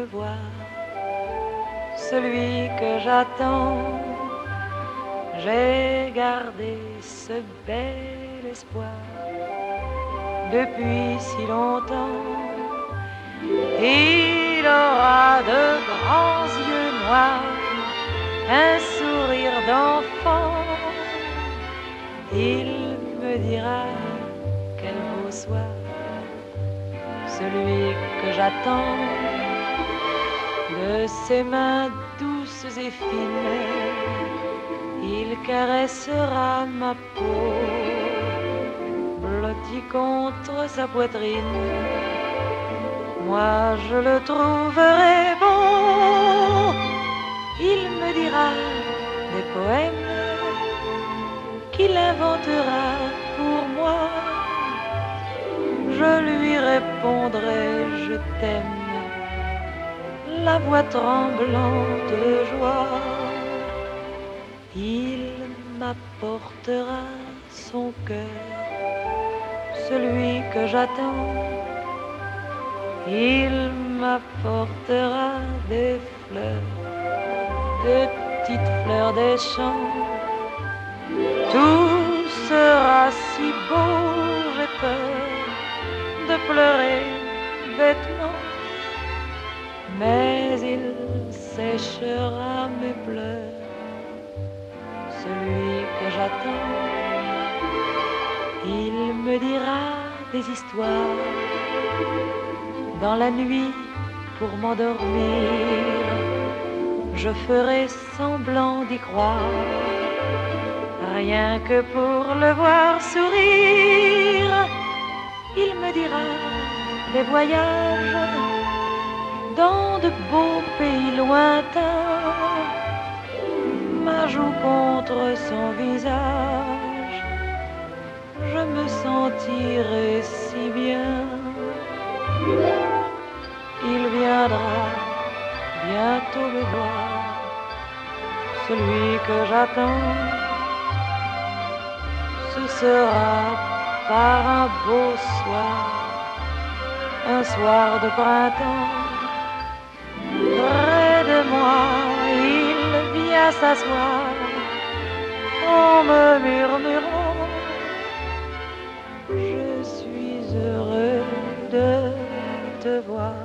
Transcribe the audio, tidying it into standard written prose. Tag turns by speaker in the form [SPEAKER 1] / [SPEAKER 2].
[SPEAKER 1] voir, celui que j'attends. J'ai gardé ce bel espoir depuis si longtemps. Il aura de grands yeux noirs, un sourire d'enfant. Il me dira quel beau soir, celui que j'attends. De ses mains douces et fines, il caressera ma peau, blottie contre sa poitrine. Moi je le trouverai beau. Il me dira des poèmes qu'il inventera pour moi. Je lui répondrai je t'aime, la voix tremblante de joie. Il m'apportera son cœur, celui que j'attends. Il m'apportera des fleurs, des petites fleurs des champs. Tout sera si beau, j'ai peur de pleurer bêtement, mais il séchera mes pleurs, celui que j'attends. Il me dira des histoires dans la nuit pour m'endormir. Je ferai semblant d'y croire, rien que pour le voir sourire. Il me dira des voyages dans de beaux pays lointains, ma joue contre son visage, je me sentirai si bien. Il viendra bientôt me voir, celui que j'attends. Ce sera par un beau soir, un soir de printemps. Près de moi, il vient s'asseoir en me murmurant: je suis heureux de te voir.